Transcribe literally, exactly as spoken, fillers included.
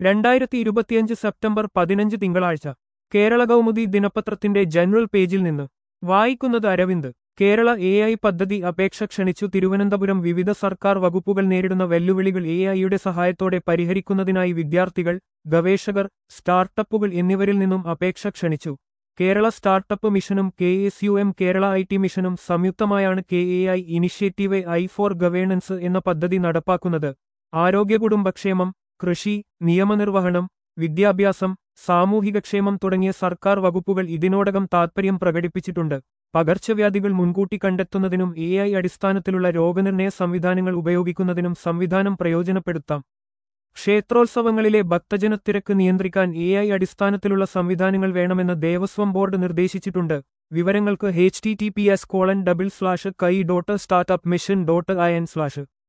രണ്ടായിരത്തി ഇരുപത്തിയഞ്ച് സെപ്റ്റംബർ പതിനഞ്ച് തിങ്കളാഴ്ച കേരള കൗമുദി ദിനപത്രത്തിന്റെ ജനറൽ പേജിൽ നിന്ന് വായിക്കുന്നത് അരവിന്ദ്. കേരള എ ഐ പദ്ധതി അപേക്ഷ ക്ഷണിച്ചു. തിരുവനന്തപുരം വിവിധ സർക്കാർ വകുപ്പുകൾ നേരിടുന്ന വെല്ലുവിളികൾ എ ഐയുടെ സഹായത്തോടെ പരിഹരിക്കുന്നതിനായി വിദ്യാർത്ഥികൾ, ഗവേഷകർ, സ്റ്റാർട്ടപ്പുകൾ എന്നിവരിൽ നിന്നും അപേക്ഷ ക്ഷണിച്ചു. കേരള സ്റ്റാർട്ടപ്പ് മിഷനും K S U M Kerala I T മിഷനും സംയുക്തമായാണ് K A I initiative I for governance എന്ന പദ്ധതി നടപ്പാക്കുന്നത്. ആരോഗ്യ കുടുംബക്ഷേമം, കൃഷി, നിയമനിർവഹണം, വിദ്യാഭ്യാസം, സാമൂഹികക്ഷേമം തുടങ്ങിയ സർക്കാർ വകുപ്പുകൾ ഇതിനോടകം താൽപര്യം പ്രകടിപ്പിച്ചിട്ടുണ്ട്. പകർച്ചവ്യാധികൾ മുൻകൂട്ടി കണ്ടെത്തുന്നതിനും എ ഐ അടിസ്ഥാനത്തിലുള്ള രോഗനിർണയ സംവിധാനങ്ങൾ ഉപയോഗിക്കുന്നതിനും സംവിധാനം പ്രയോജനപ്പെടുത്താം. ക്ഷേത്രോത്സവങ്ങളിലെ ഭക്തജനത്തിരക്ക് നിയന്ത്രിക്കാൻ എ ഐ അടിസ്ഥാനത്തിലുള്ള സംവിധാനങ്ങൾ വേണമെന്ന് ദേവസ്വം ബോർഡ് നിർദ്ദേശിച്ചിട്ടുണ്ട്. വിവരങ്ങൾക്ക് H T T P S colon double slash kai dot startup mission dot I N slash